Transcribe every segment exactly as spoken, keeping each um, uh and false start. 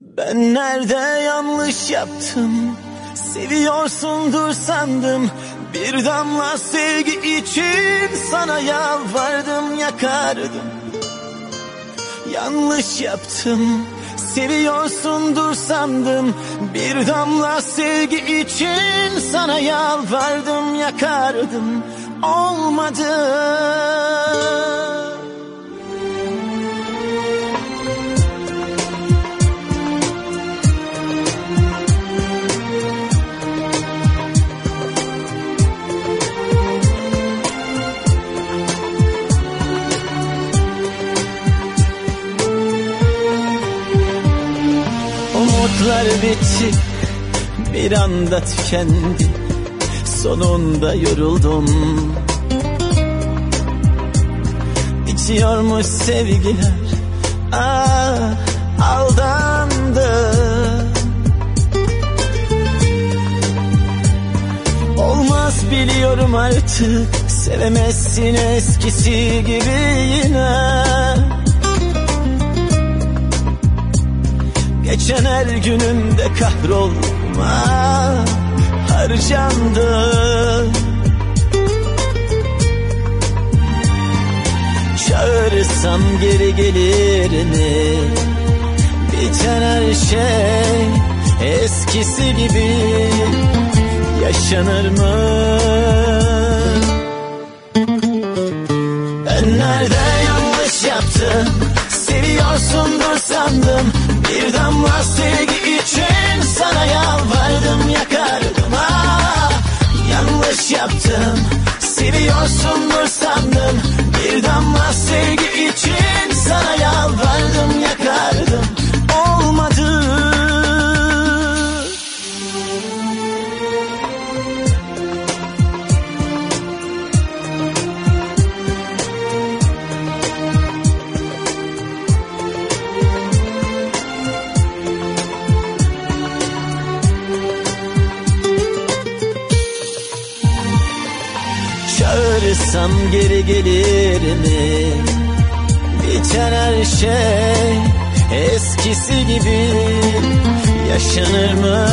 Ben nerede yanlış yaptım? Seviyorsundur sandım. Bir damla sevgi için sana yalvardım, yakardım. Yanlış yaptım. Seviyorsundur sandım. Bir damla sevgi için sana yalvardım, yakardım. Olmadı. Umutlar bitti, bir anda tükendi. Sonunda yoruldum. Bitiyormuş sevgiler, ah aldandı. Olmaz biliyorum artık, sevemezsin eskisi gibi yine. Geçen her günümde kahrolma harcandı. Çağırırsam geri gelir mi? Biten her şey eskisi gibi yaşanır mı? Ben nerede yanlış yaptım? Seviyorsundur sandım. Bir damla sevgi için sana yalvardım, yakardım. Ah, yanlış yaptım. Seviyorsundur sandım. Bir damla sevgi için sana yalvardım, yakardım. Olmadı. Çağırırsam geri gelir mi? Biten her şey eskisi gibi yaşanır mı?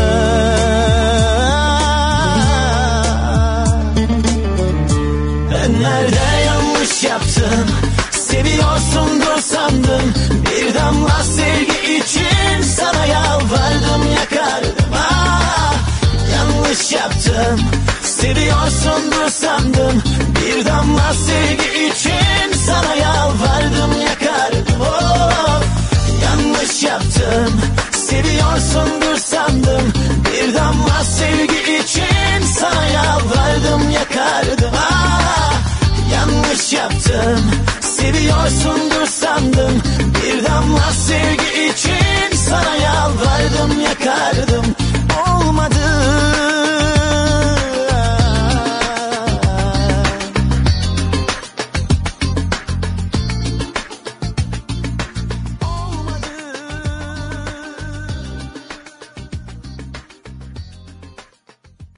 Ben nerede yanlış yaptım? Seviyorsundur sandım. Bir damla sevgi için sana yalvardım, yakardım. Ah, yanlış yaptım. Seviyorsundur sandım. Bir damla sevgi için sana yalvardım, yakardım. Oh, yanlış yaptım. Seviyorsundur sandım. Bir damla sevgi için sana yalvardım, yakardım. Ah, yanlış yaptım. Seviyorsundur sandım. Bir damla sevgi için sana yalvardım, yakardım.